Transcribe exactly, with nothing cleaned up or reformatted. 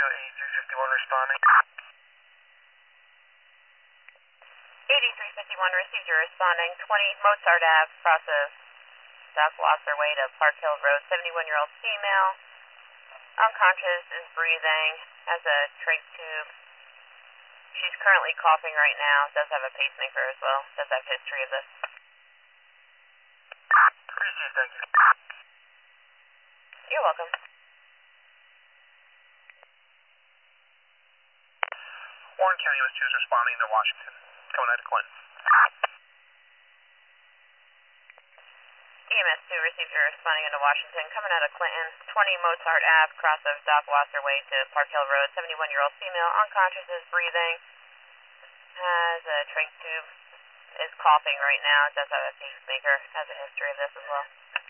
eighty-three fifty-one responding. eighty-three fifty-one received, you're responding. twenty Mozart Ave, process Doc Wasser Way to Park Hill Road, seventy-one-year-old female. Unconscious, is breathing, has a trach tube. She's currently coughing right now, does have a pacemaker as well, does have history of this. Appreciate it, thank you. You're welcome. Warren County was two is responding to Washington. Coming out of Clinton. E M S two received, you're responding into Washington, coming out of Clinton. twenty Mozart Ave, cross of Doc Wasser Way to Park Hill Road, seventy-one-year-old female, unconscious, is breathing, has a trach tube, is coughing right now, does have a pacemaker, has a history of this as well.